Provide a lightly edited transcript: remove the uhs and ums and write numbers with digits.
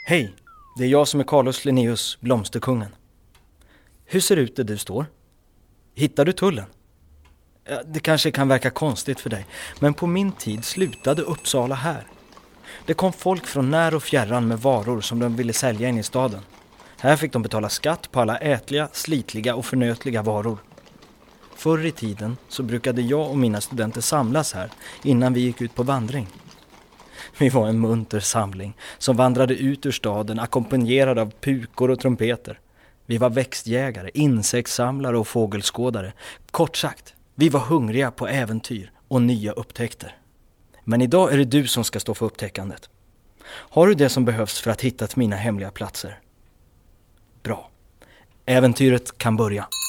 Hej, det är jag som är Carlos Linnaeus, blomsterkungen. Hur ser det ut där du står? Hittar du tullen? Det kanske kan verka konstigt för dig, men på min tid slutade Uppsala här. Det kom folk från när och fjärran med varor som de ville sälja in i staden. Här fick de betala skatt på alla ätliga, slitliga och förnötliga varor. Förr i tiden så brukade jag och mina studenter samlas här innan vi gick ut på vandring. Vi var en munter samling som vandrade ut ur staden ackompanjerad av pukor och trumpeter. Vi var växtjägare, insektssamlare och fågelskådare. Kort sagt, vi var hungriga på äventyr och nya upptäckter. Men idag är det du som ska stå för upptäckandet. Har du det som behövs för att hitta till mina hemliga platser? Bra. Äventyret kan börja.